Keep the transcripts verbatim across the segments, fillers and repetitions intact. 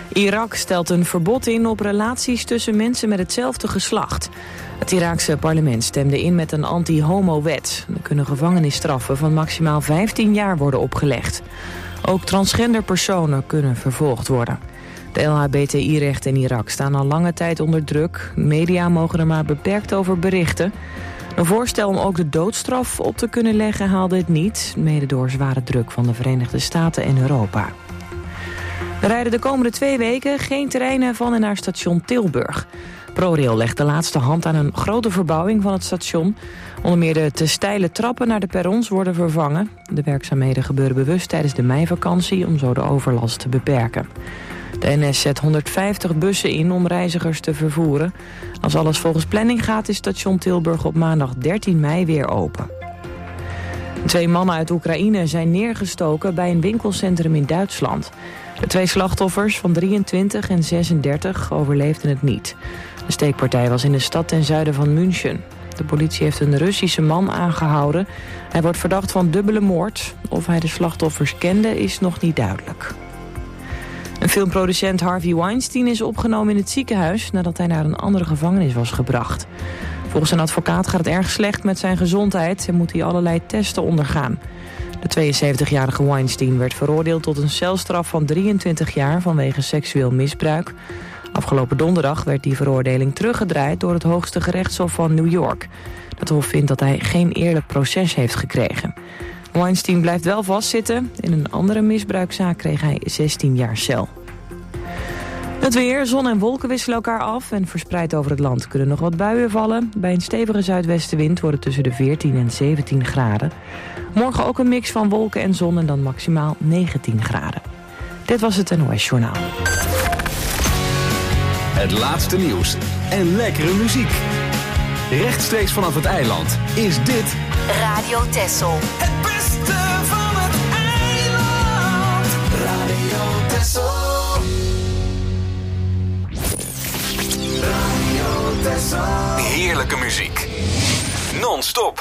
Irak stelt een verbod in op relaties tussen mensen met hetzelfde geslacht. Het Iraakse parlement stemde in met een anti-homo-wet. Er kunnen gevangenisstraffen van maximaal vijftien jaar worden opgelegd. Ook transgender personen kunnen vervolgd worden. De L H B T I-rechten in Irak staan al lange tijd onder druk. Media mogen er maar beperkt over berichten. Een voorstel om ook de doodstraf op te kunnen leggen haalde het niet, mede door zware druk van de Verenigde Staten en Europa. Er rijden de komende twee weken geen treinen van en naar station Tilburg. ProRail legt de laatste hand aan een grote verbouwing van het station. Onder meer de te steile trappen naar de perrons worden vervangen. De werkzaamheden gebeuren bewust tijdens de meivakantie om zo de overlast te beperken. De N S zet honderdvijftig bussen in om reizigers te vervoeren. Als alles volgens planning gaat is station Tilburg op maandag dertien mei weer open. Twee mannen uit Oekraïne zijn neergestoken bij een winkelcentrum in Duitsland. De twee slachtoffers van drieëntwintig en zesendertig overleefden het niet. De steekpartij was in de stad ten zuiden van München. De politie heeft een Russische man aangehouden. Hij wordt verdacht van dubbele moord. Of hij de slachtoffers kende is nog niet duidelijk. Een filmproducent Harvey Weinstein is opgenomen in het ziekenhuis nadat hij naar een andere gevangenis was gebracht. Volgens een advocaat gaat het erg slecht met zijn gezondheid en moet hij allerlei testen ondergaan. De tweeënzeventigjarige Weinstein werd veroordeeld tot een celstraf van drieëntwintig jaar vanwege seksueel misbruik. Afgelopen donderdag werd die veroordeling teruggedraaid door het Hoogste Gerechtshof van New York. Dat hof vindt dat hij geen eerlijk proces heeft gekregen. Weinstein blijft wel vastzitten. In een andere misbruikzaak kreeg hij zestien jaar cel. Het weer, zon en wolken wisselen elkaar af en verspreid over het land kunnen nog wat buien vallen. Bij een stevige zuidwestenwind wordt het tussen de veertien en zeventien graden. Morgen ook een mix van wolken en zon en dan maximaal negentien graden. Dit was het N O S Journaal. Het laatste nieuws en lekkere muziek. Rechtstreeks vanaf het eiland is dit Radio Texel. Het beste van het eiland. Radio Texel. Radio Texel. heerlijke muziek. Non-stop.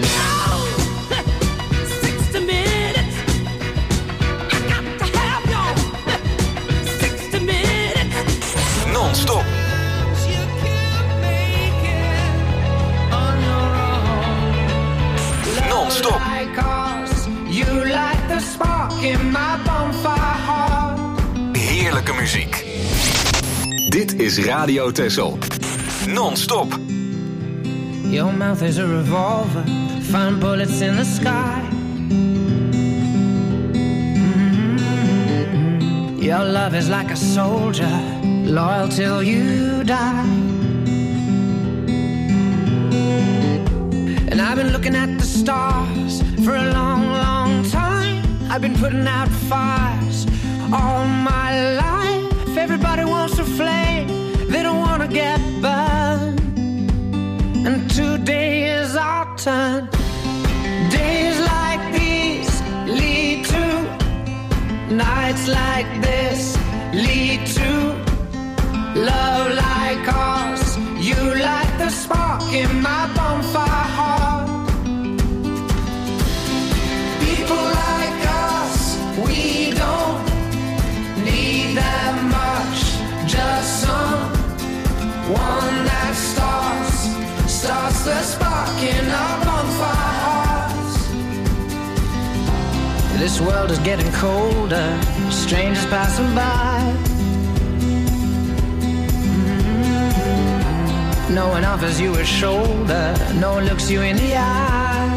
Non-stop. Non-stop. Heerlijke muziek. Dit is Radio Texel. Non-stop. Your mouth is a revolver, find bullets in the sky. Mm-hmm. Your love is like a soldier, loyal till you die. And I've been looking at the stars for a long, long time. I've been putting out fires all my life. Everybody wants a flame, they don't want to get burned. And today is our turn. Days like these lead to nights like this, lead to love like ours. You light the spark in my bonfire heart. People like us, we don't need that much. Just someone that starts, starts the spark in our bonfire hearts. This world is getting colder, strangers passing by. No one offers you a shoulder, no one looks you in the eye.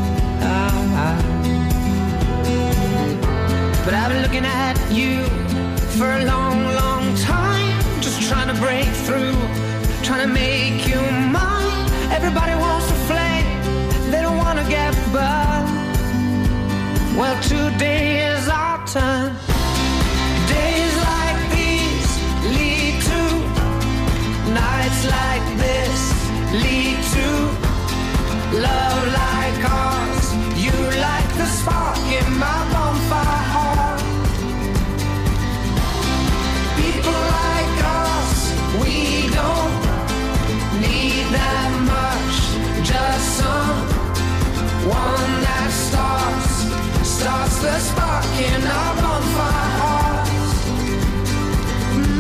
But I've been looking at you for a long, long time, just trying to break through, trying to make you mine. Everybody wants a flame, they don't want to get burned. Well, today is our turn. Days like these lead to nights like this, lead to love like ours. You like the spark in my bonfire heart. People like us, we don't need that much. Just someone that starts, starts the spark in our bonfire hearts. Mm.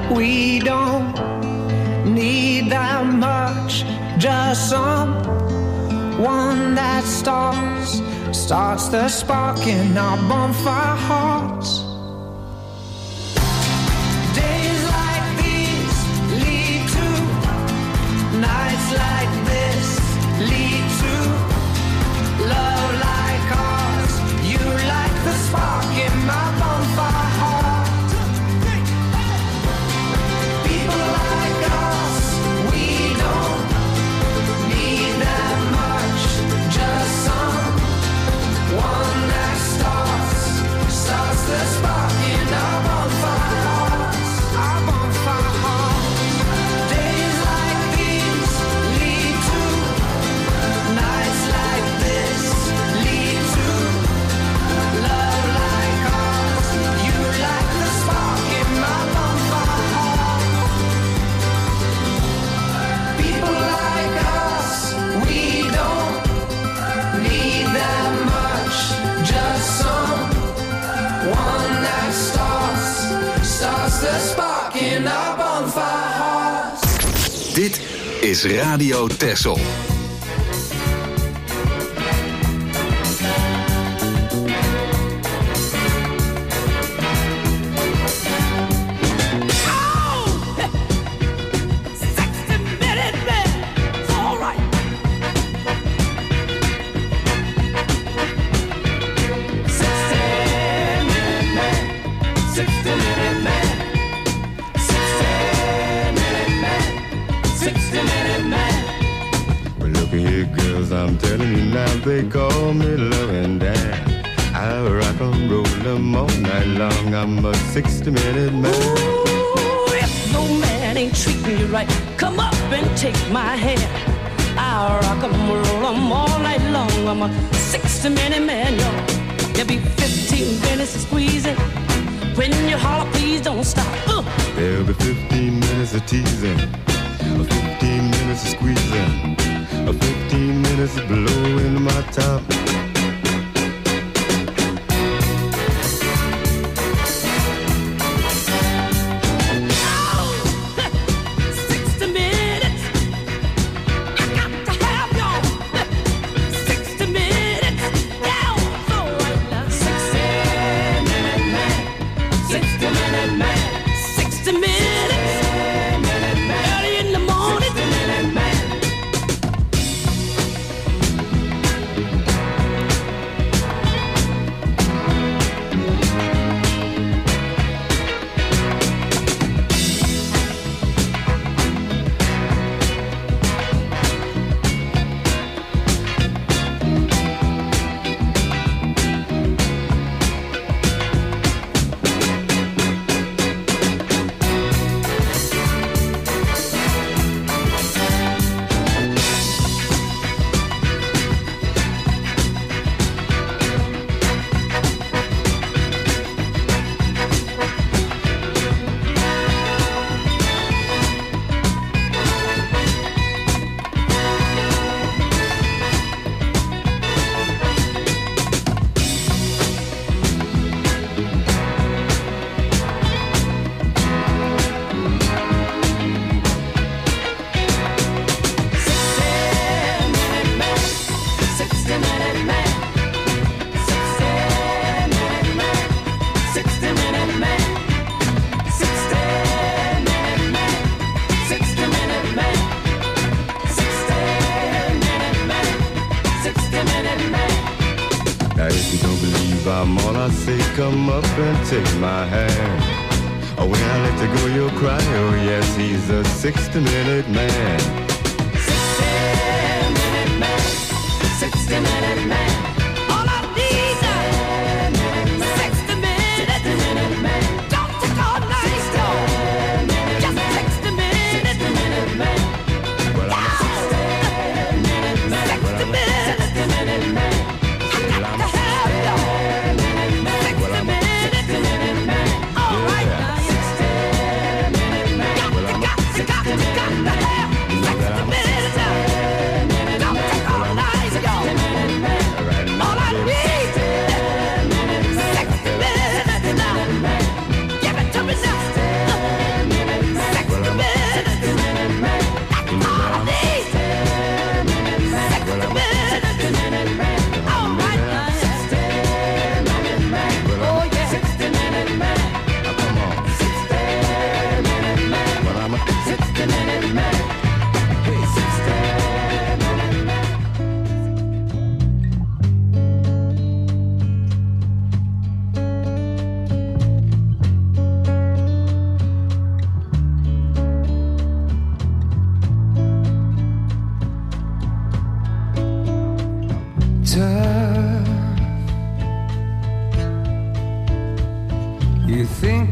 We don't need that much, just someone that starts, starts the spark in our bonfire hearts. Days like these lead to nights like this, lead to love like ours. You like the spark in my bonfire heart. People like us, we don't need that much, just someone that starts, starts the spark in our bonfire hearts, our bonfire hearts. Days like these lead to nights like this, lead to love like ours. You like the spark in my bonfire heart. People like us, we don't need that much, just someone that starts, starts the spark in our bonfire hearts. Dit is Radio Texel. I'm telling you now, they call me loving Dan. I rock and roll them all night long. I'm a sixty-minute man. Ooh, if no man ain't treating you right, come up and take my hand. I rock and roll them all night long. I'm a sixty-minute man, yo. There'll be fifteen minutes of squeezing. When you holler, please don't stop. Uh. There'll be fifteen minutes of teasing, fifteen minutes of squeezing, fifteen minutes of blowing my top. Come up and take my hand. Oh, when I let you go, you'll cry. Oh, yes, he's a sixty-minute man. sixty-minute man, sixty-minute man. All I need is sixty minutes. Man. Don't take all night, though. Just sixty minutes. Man. Well, I'm a sixty-minute man. sixty minutes. Man. I got to have you.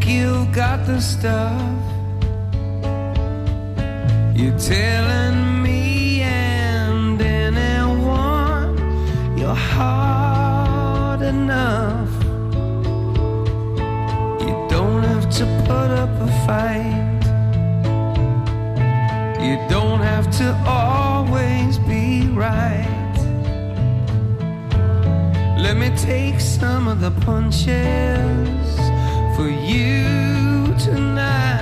you've got the stuff. You're telling me and anyone you're hard enough. You don't have to put up a fight. You don't have to always be right. Let me take some of the punches for you tonight.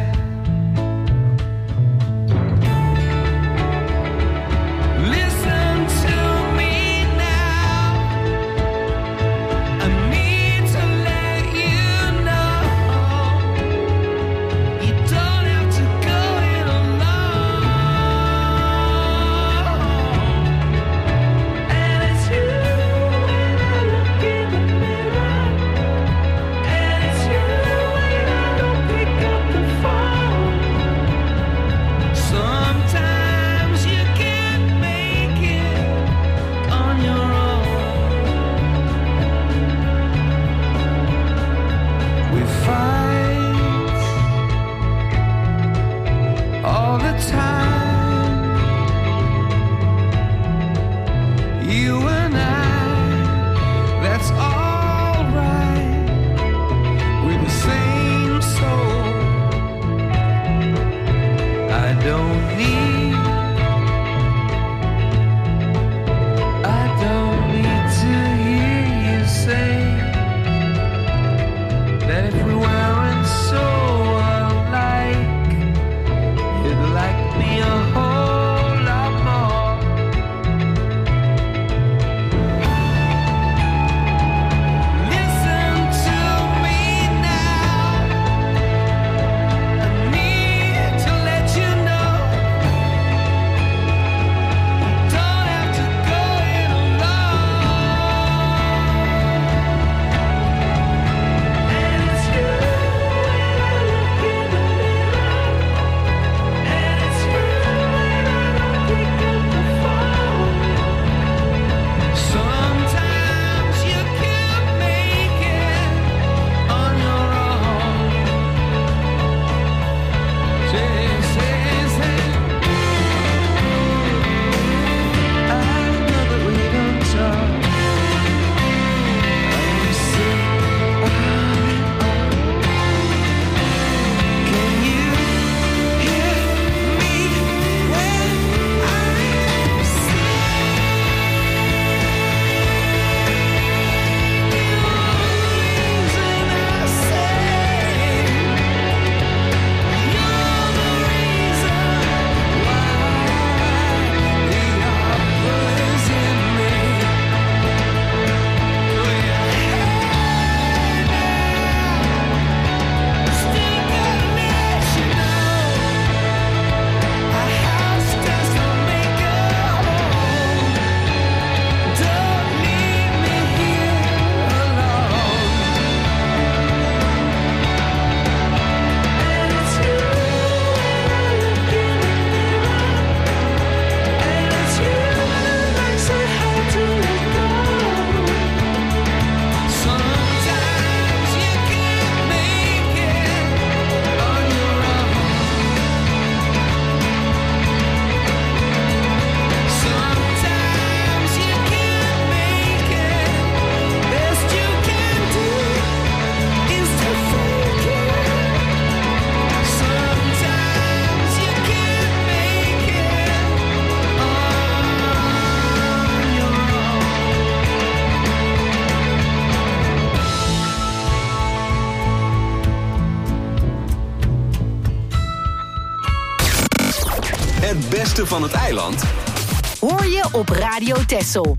Het beste van het eiland hoor je op Radio Texel.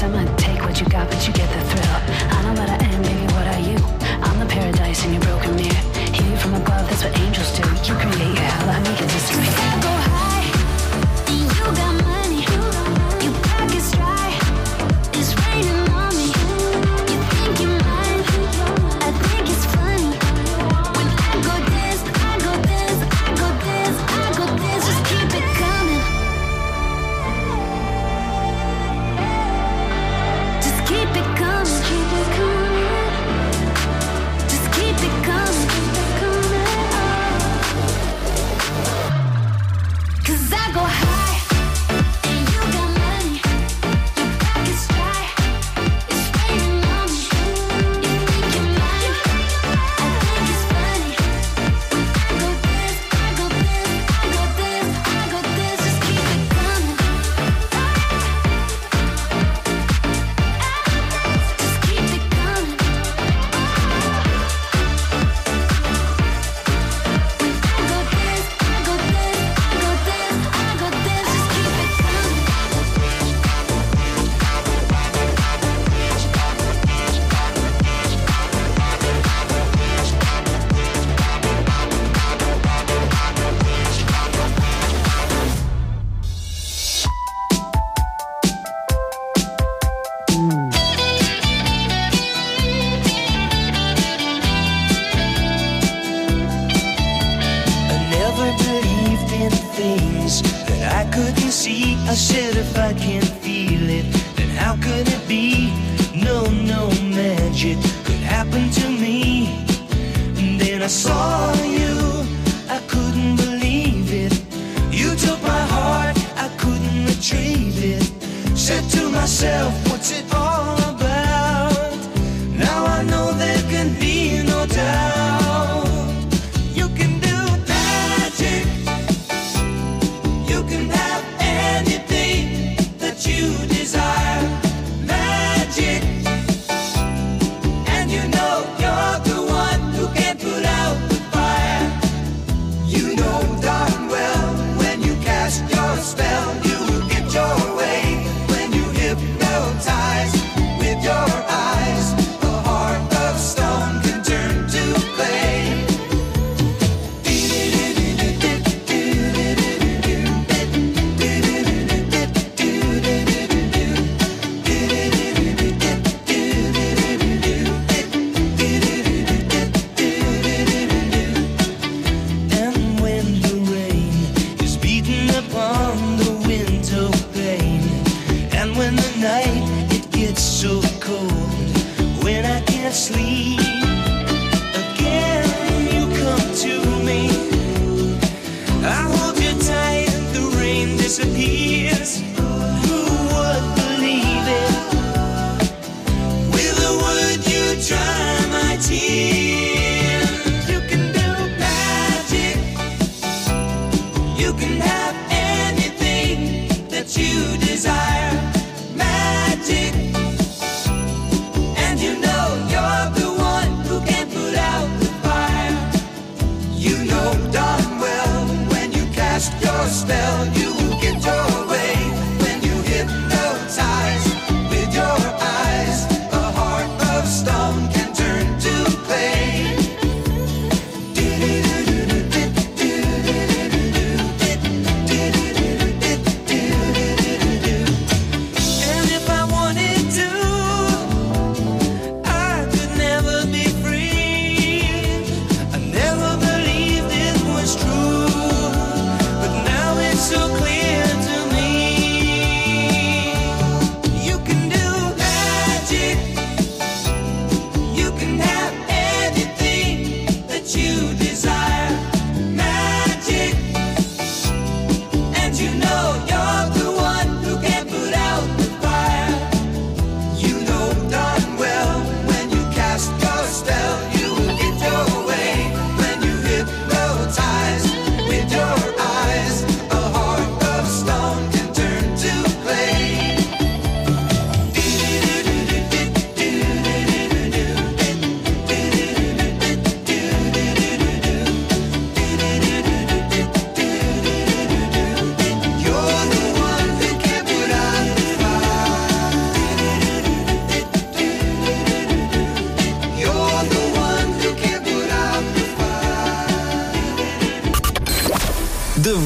I might take what you got, but you get the thrill. I know what I am, baby, what are you? I'm the paradise in your broken mirror. Hear you from above, that's what angels do. You create your hell, I make it disappear. I go high, and you got money. Your pocket's dry, it's raining on me. You think you're mine, I think it's funny. When I go this, I go this, I go this, I go this. Just keep it coming. Just keep it coming. Keep it coming. Just keep it coming. Cause I go high, and you got money. Your pocket's dry, it's raining on me. You think you're mine, I think it's funny. When I go this, I go this, I go this, I go this. Just keep it coming. Just keep it coming. When I go this, I go this, I go this, I go this. Just keep it coming. I never believed in things that I couldn't see. I said if I can't feel it, then how could it be? No, no magic could happen to me. And then I saw you, I couldn't believe it. You took my heart, I couldn't retrieve it. Said to myself, what's it all about? Now I know there can be no doubt. You can do magic. You can have anything that you desire. Magic. And you know you're the one who can put out the fire. You know darn well when you cast your spell, you will get your way. When you hypnotize with your eyes, a heart of stone can turn to clay. And when the rain is beating upon the window pane, and when the night it gets so cold, when I can't sleep, again you come to me. I hold you tight and the rain disappears. Who would believe it? With a word you dry my tears. You can do magic. You can have anything that you desire. Magic. And you know you're the one who can put out the fire. You know darn well when you cast your spell, you will get your way. When you hypnotize with your eyes, a heart of stone can turn to clay.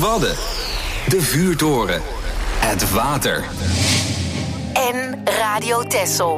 Wadden. De vuurtoren. Het water. En Radio Texel.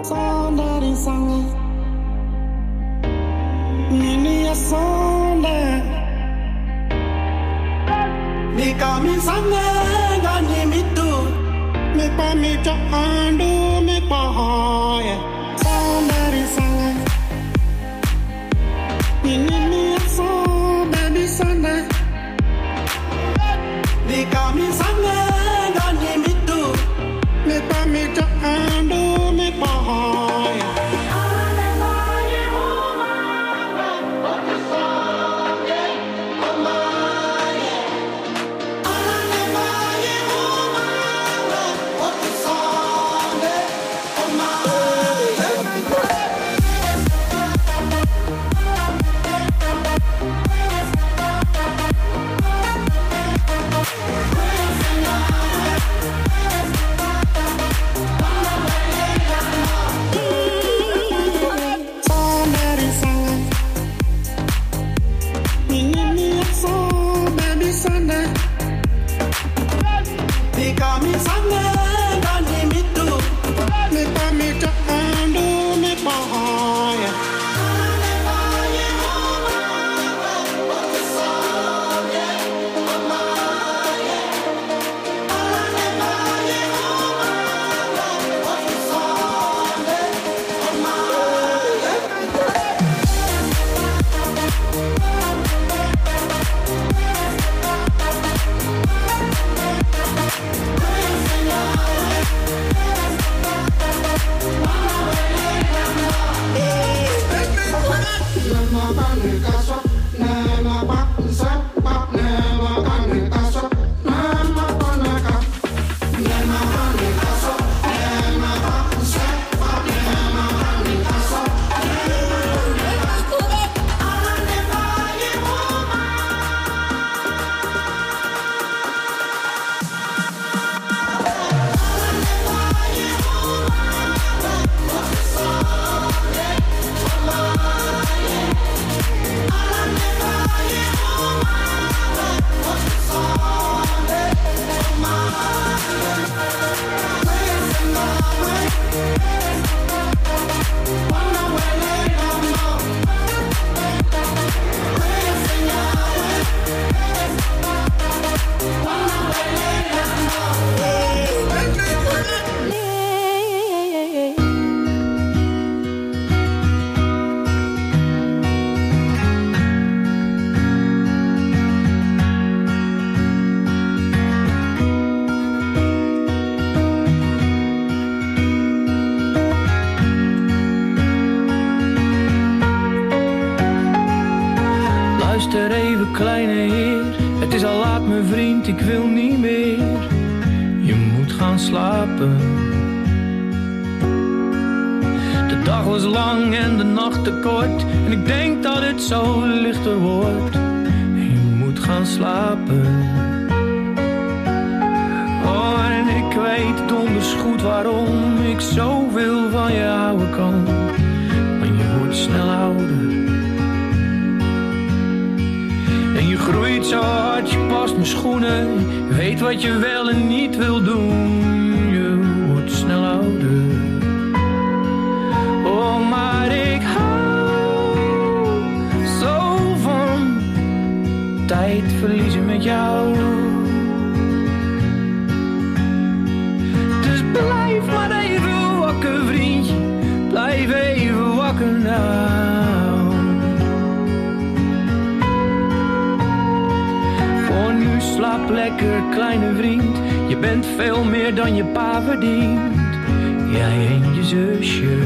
Luister even, kleine heer, het is al laat mijn vriend, ik wil niet meer. Je moet gaan slapen. De dag was lang en de nacht te kort, en ik denk dat het zo lichter wordt. Je moet gaan slapen. Oh, en ik weet donders goed waarom ik zoveel van je houden kan. Maar je wordt snel ouder. En je groeit zo hard, je past mijn schoenen. Je weet wat je wel en niet wil doen. Je wordt snel ouder. Oh, maar ik hou zo van tijd verliezen met jou. Dus blijf maar even wakker, vriendje. Blijf even wakker nou. Voor nu slaap lekker, kleine vriend. Je bent veel meer dan je pa verdient. Jij en je zusje.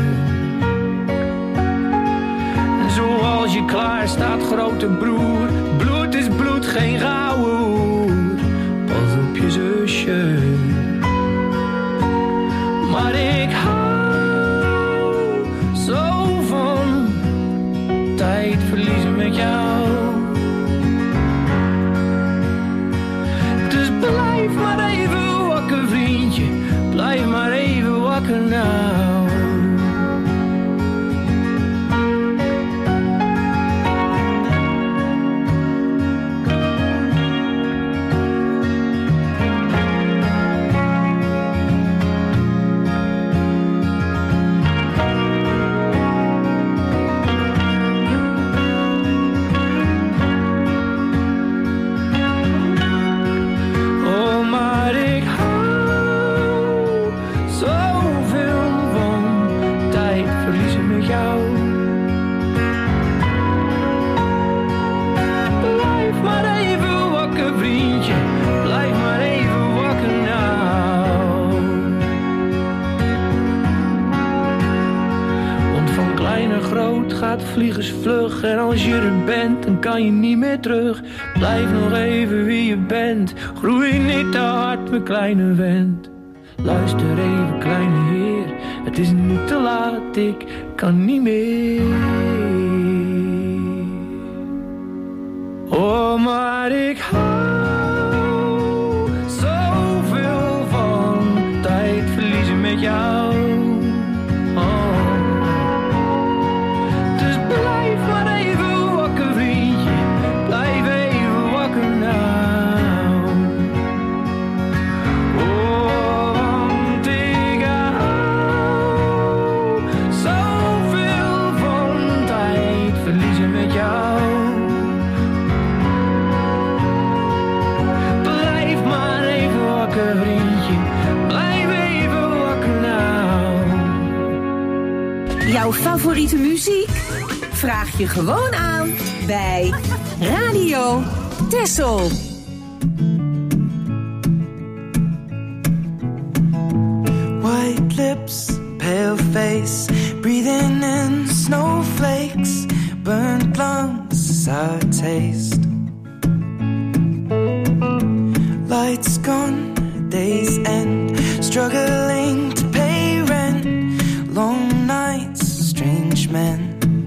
En zoals je klaar staat, grote broer. Bloed is bloed, geen gouden hoer. Pas op je zusje. Maar ik hou zo van tijd verliezen met jou. Dus blijf maar even wakker, vriendje. Blijf maar even wakker nou. gaat vliegensvlug. En als je er bent, dan kan je niet meer terug. Blijf nog even wie je bent. Groei niet te hard, mijn kleine vent. Luister even, kleine heer. Het is nu te laat, ik kan niet meer. Oh, maar ik hou zoveel van tijd verliezen met jou. Oh. Dus blijf maar even wakker, vriendje. Blijf even wakker nou. Oh, want ik hou zoveel van tijd verliezen met jou. Jouw favoriete muziek? Vraag je gewoon aan bij Radio Texel. White lips, pale face, breathing in snowflakes, burnt lungs, sour taste. Lights gone, days end, struggling to pay rent, long nights, strange men.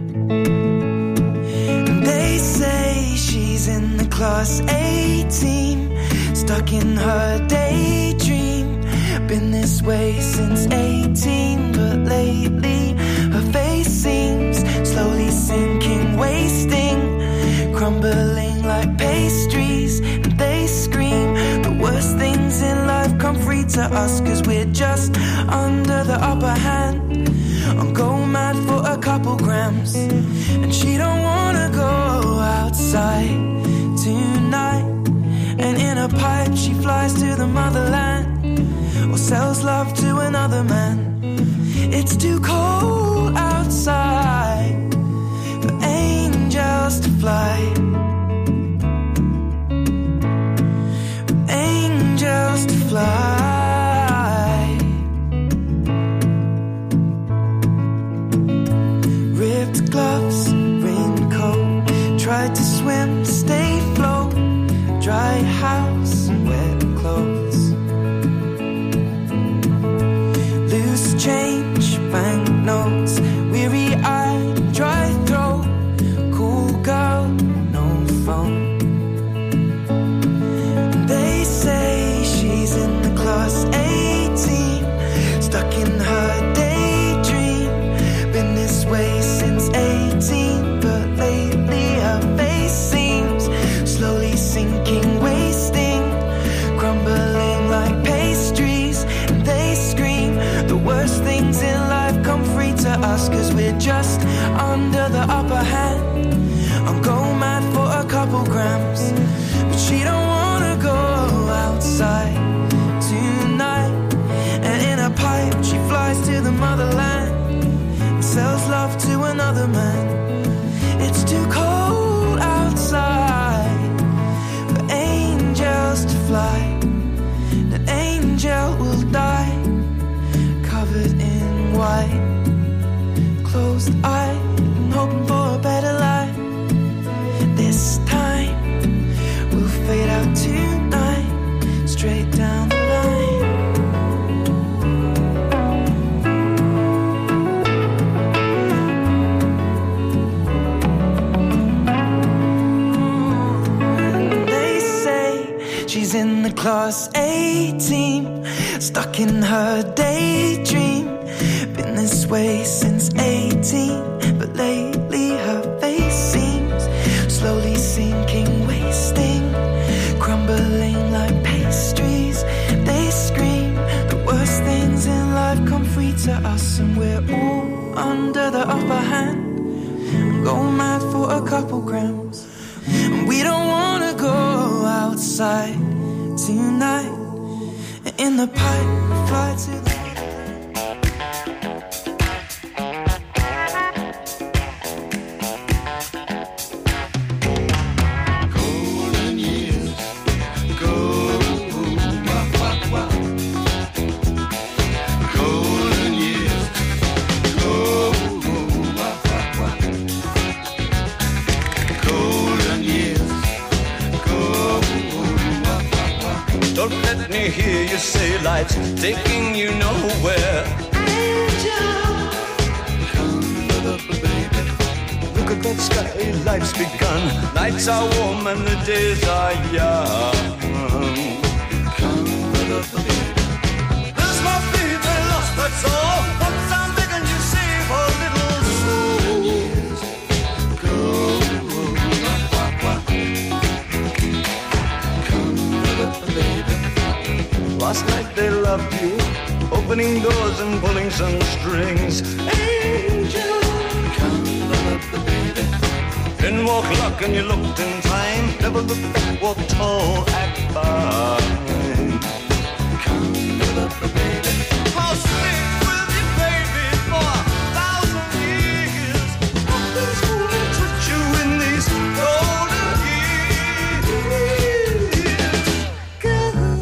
And they say she's in the class A team, stuck in her daydream. Been this way since eighteen, but lately her face seems slowly sinking, wasting, crumbling like pastries. And they scream the worst things in life come free to us, 'cause we're just under the upper hand. I'll go mad for a couple grams, and she don't wanna go outside tonight. And in a pipe she flies to the motherland, or sells love to another man. It's too cold outside for angels to fly, for angels to fly. Ripped gloves, raincoat, tried to swim, stay afloat, dry house, wet clothes. Loose change, banknotes, weary-eyed, dry throat, cool girl, no phone. They say she's in the class eighteen, stuck in her daydream. Been this way since eighteen, but lately her face seems slowly sinking, wasting, crumbling like pastries. And they scream the worst things in life come free to us, 'cause we're just under the upper hand. I'll go mad for a couple grams, but she don't wanna go outside tonight. And in a pipe she flies to the motherland, and sells love to another man. It's too cold outside for angels to fly. An angel will die, covered in white, closed eye, and hoping for a better life. This time we'll fade out tonight, straight down the line. And they say she's in the class A team, stuck in her daydream. Been this way since eighteen, but lately her face seems slowly sinking, wasting, crumbling like pastries. They scream the worst things in life come free to us, and we're all under the upper hand. Go mad for a couple grams, and we don't wanna go outside tonight. In the pipe, fly to the life's taking you nowhere. Angel, come up, baby. Look at that sky, life's begun. Nights are warm and the days are young. Come up, baby. There's my baby lost, that's all. Once I'm begging you, save a little soul. Years go. Come up, baby. Last night they loved you, opening doors and pulling some strings. Angel, come up, baby. Didn't walk luck and you looked in time. Never looked back, walk tall, act fine. Come up, baby. I'll stick with you, baby, for a thousand years. Nothing's gonna touch you in these golden years. Go.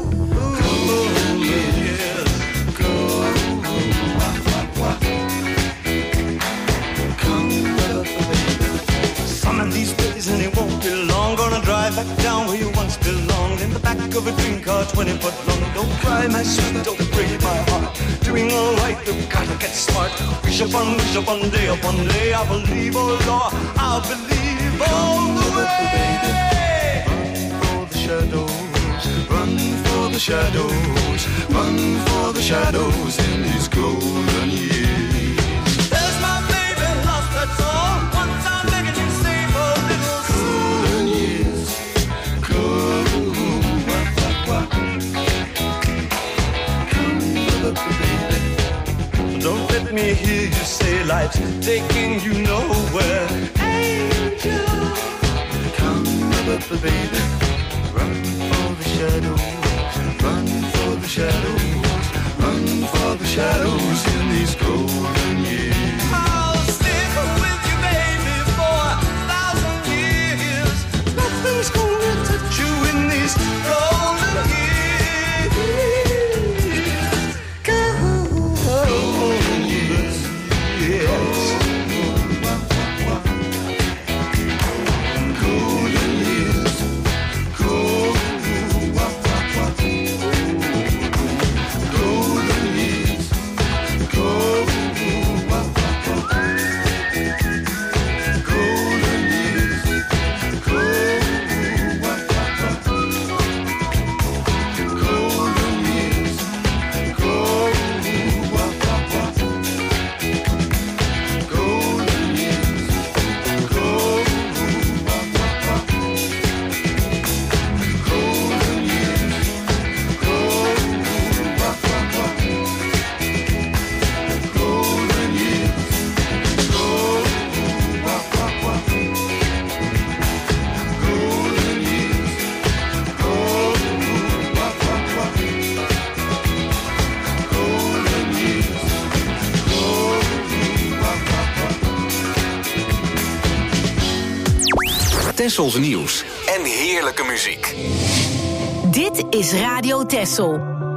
And it won't be long. Gonna drive back down where you once belonged, in the back of a dream car, twenty foot long. Don't cry, my sweet, don't break my heart. Doing all right, you've gotta get smart. Wish upon, wish upon, day upon day. I believe, oh Lord, I believe all the way. Run for the shadows, run for the shadows, run for the shadows in these golden years. There's my baby lost, that's all. Once I'm begging you, save a little golden years. Come, come up, baby. Don't let me hear you say life's taking you nowhere. Angel, come up, baby. Run for the shadows, run for the shadows, run for the shadows in these golden years. I'll stick with you, baby, for a thousand years. Nothing's gonna touch you in these golden years. Golden years, yes. Golden years, golden, golden years, golden years, golden years, golden Tessels nieuws en heerlijke muziek. Dit is Radio Tessel.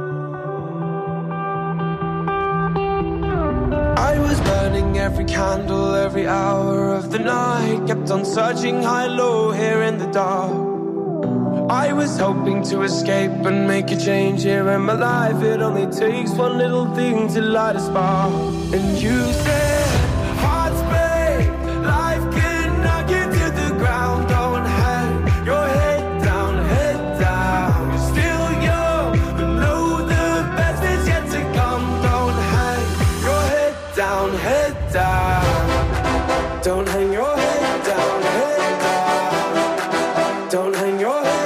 I was burning every candle, every hour of the night. Kept on searching high, low, here in the dark. I was hoping to escape and make a change here in my life. It only takes one little thing to light a spark. And you said, hearts break, life can knock you to the ground. Don't hang your head down, head down. You're still young, but know the best is yet to come. Don't hang your head down, head down. Don't hang your head down, head down. Don't hang your head.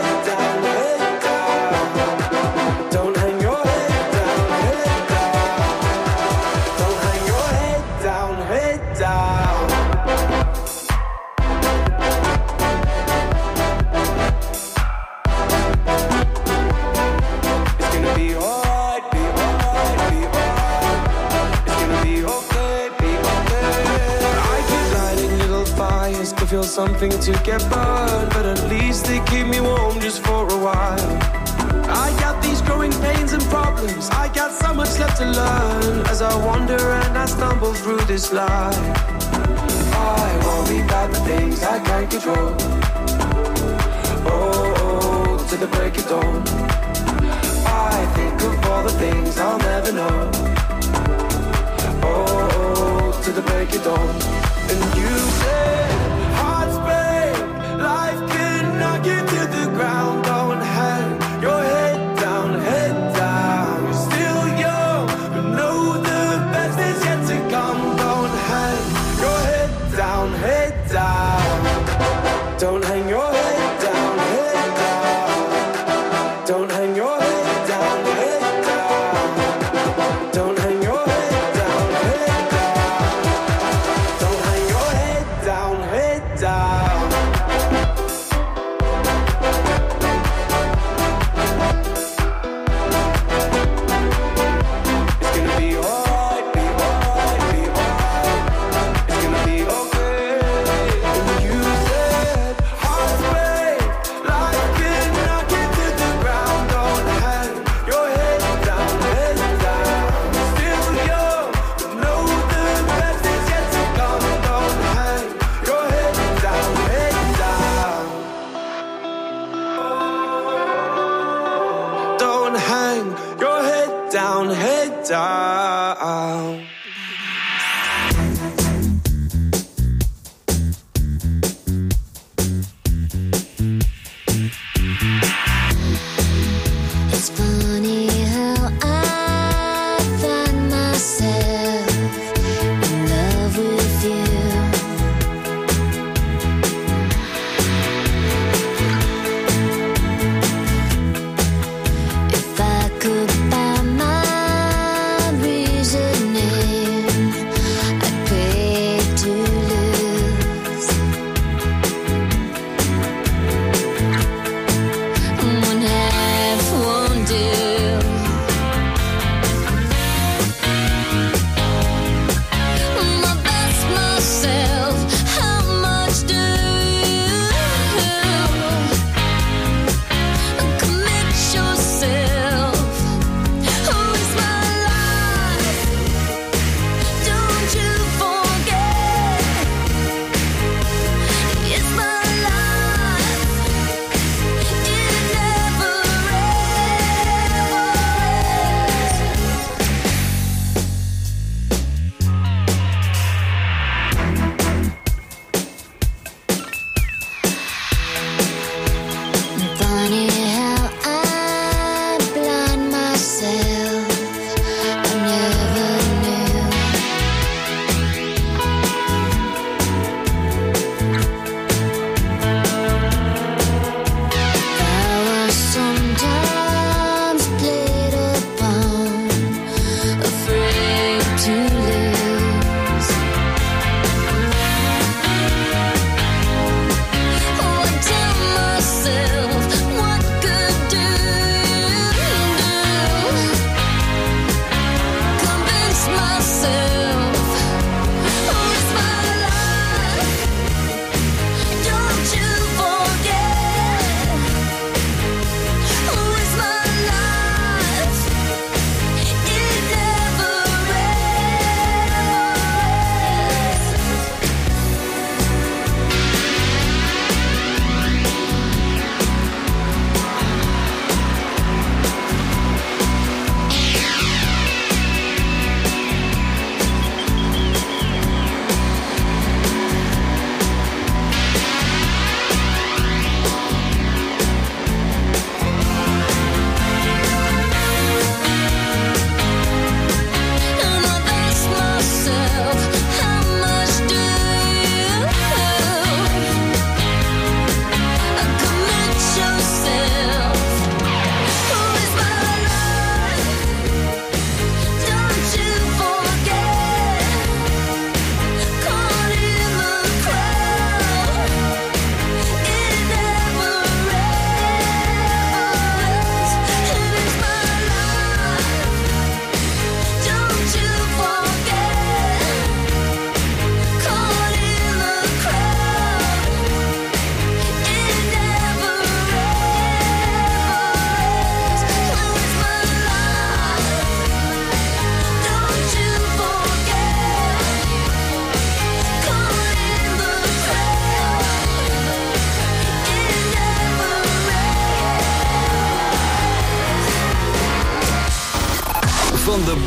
Feel something to get burned, but at least they keep me warm just for a while. I got these growing pains and problems, I got so much left to learn. As I wander and I stumble through this life, I worry about the things I can't control. Oh, oh, to the break of dawn. I think of all the things I'll never know. Oh, to the break of dawn. And you say, hearts break, life can knock you to the ground. Don't hang your head down, head down. You're still young, but know the best is yet to come. Don't hang your head down, head down. Don't hang your head down, head down. Don't hang your head down, head down. Don't hang your head down, head down. Don't hang your head down, head down. It's gonna be alright, be alright, be alright. It's gonna be okay. And you said, hearts break, life can knock you to the ground. Don't hang your head down, head down. Still young, but know the best is yet to come. Don't hang your head down, head down. Don't hang your head down, head down. It's funny how I find myself in love with you. If I could buy my reasoning, I'd pay to lose. One half won't do.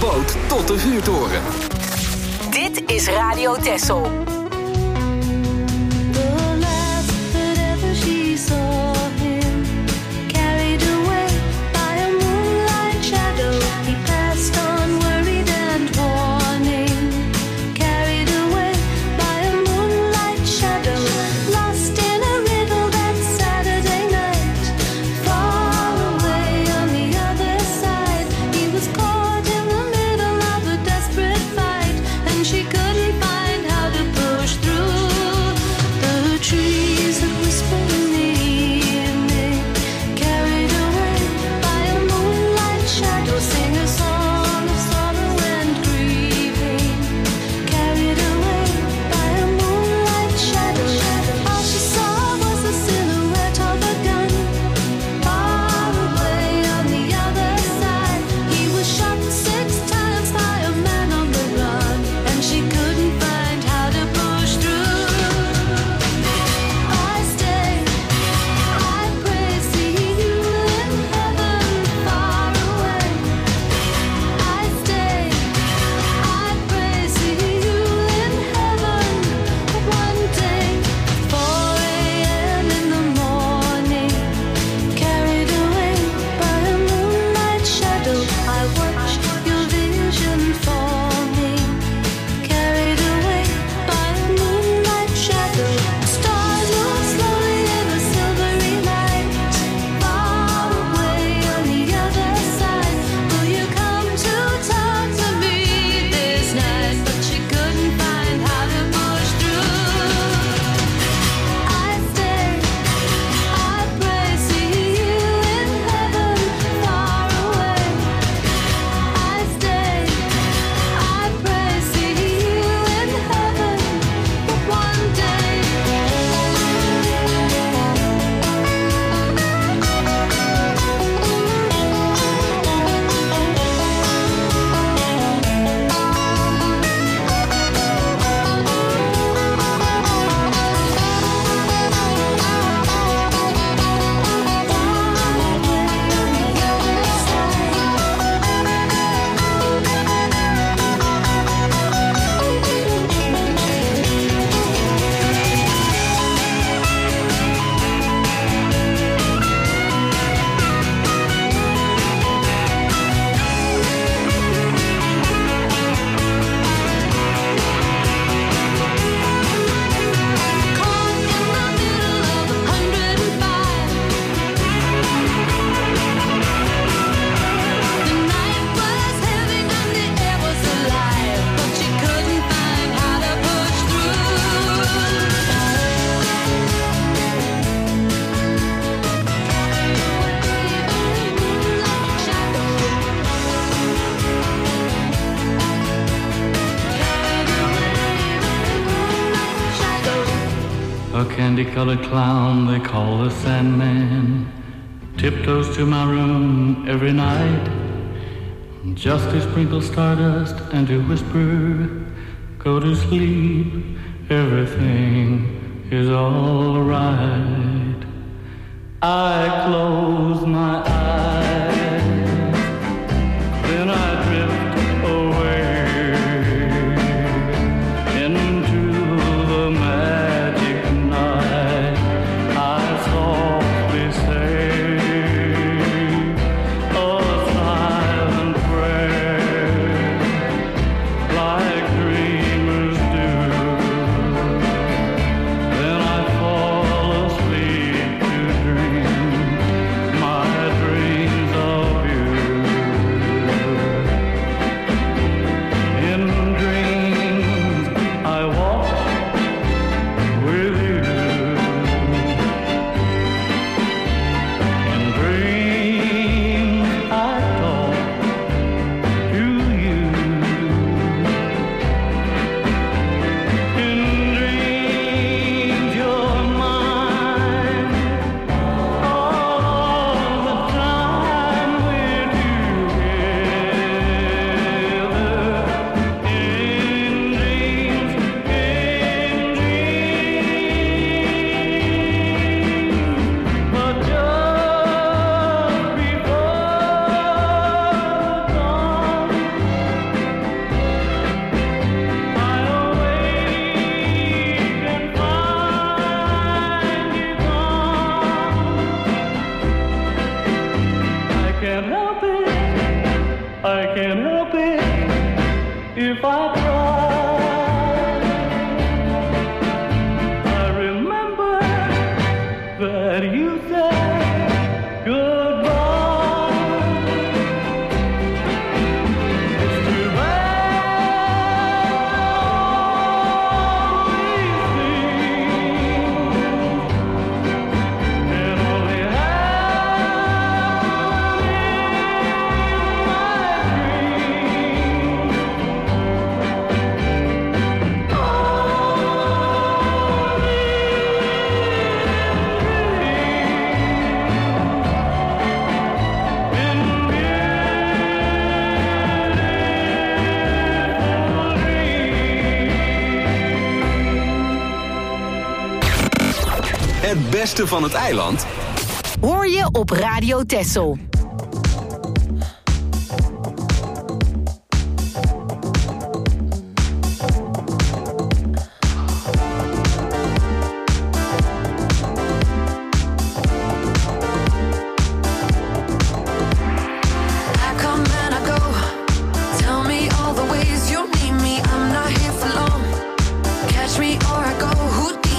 sloot tot de vuurtoren. Dit is Radio Texel. candy-colored clown they call the Sandman tiptoes to my room every night just to sprinkle stardust and to whisper, go to sleep, everything is all right. I close my eyes, then I drift away into the magic night. I softly say a silent prayer like dreamers do. Then I fall asleep to dream my dreams Het beste van het eiland hoor je op Radio Texel.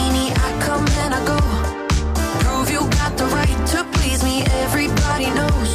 Prove you got the right to please me. Everybody knows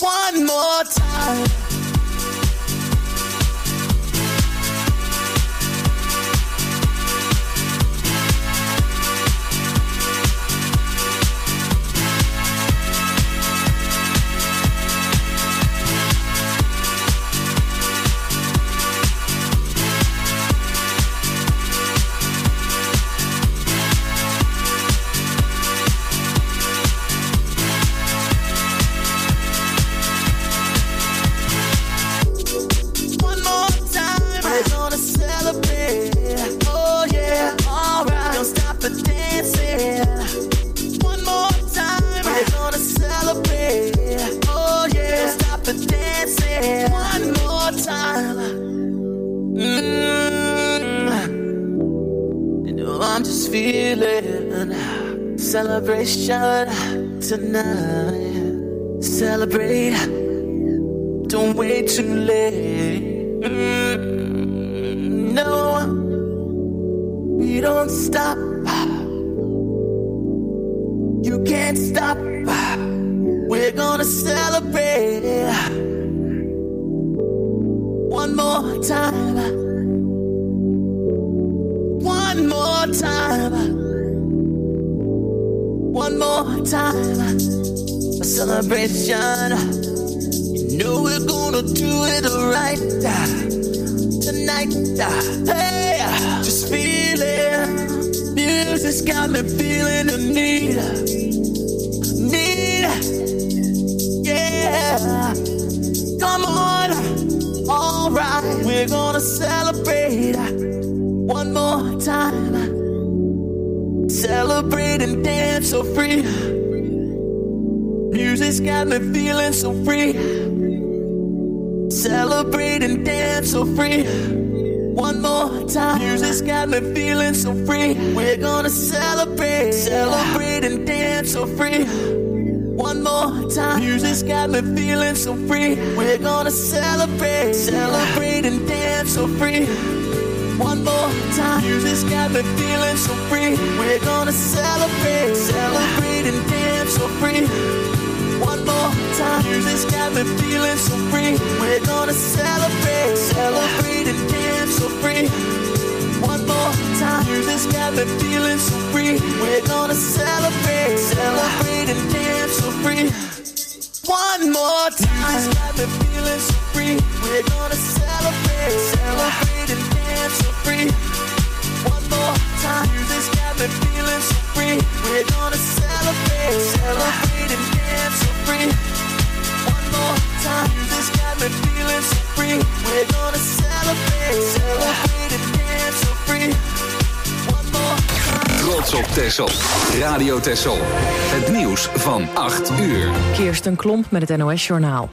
One more time. Celebration tonight. Celebrate. Don't wait too late. Mm, no, we don't stop. You can't stop. We're gonna celebrate. One more time. One more time. One more time, a celebration. You know we're gonna do it right tonight. Hey, just feel it. Music's got me feeling the need, need. Yeah, come on, all right. We're gonna celebrate one more time. Celebrate and dance so free. Music's got me feeling so free. Celebrate and dance so free. One more time. Music's got me feeling so free. We're gonna celebrate. Celebrate and dance so free. One more time. Music's got me feeling so free. We're gonna celebrate. Celebrate and dance so free. One more time. Music's got me feeling so free. We're gonna celebrate. Celebrate and dance so free. One more time. Music's got me feeling so free. We're gonna celebrate. Celebrate and dance so free. One more time. Music's got me feeling so free. We're gonna celebrate. Celebrate and dance so free. One more time. Music's got me feeling so free. We're gonna celebrate. Celebrate and dance so free. One more time. Music's got me feeling so free. We're gonna celebrate. Celebrate and dance so free. One more time. Music's got me feeling so free. We're gonna celebrate. Celebrate and dance so free. One more time. Trots op Texel. Radio Texel. Het nieuws van acht uur. Kirsten Klomp met het N O S Journaal.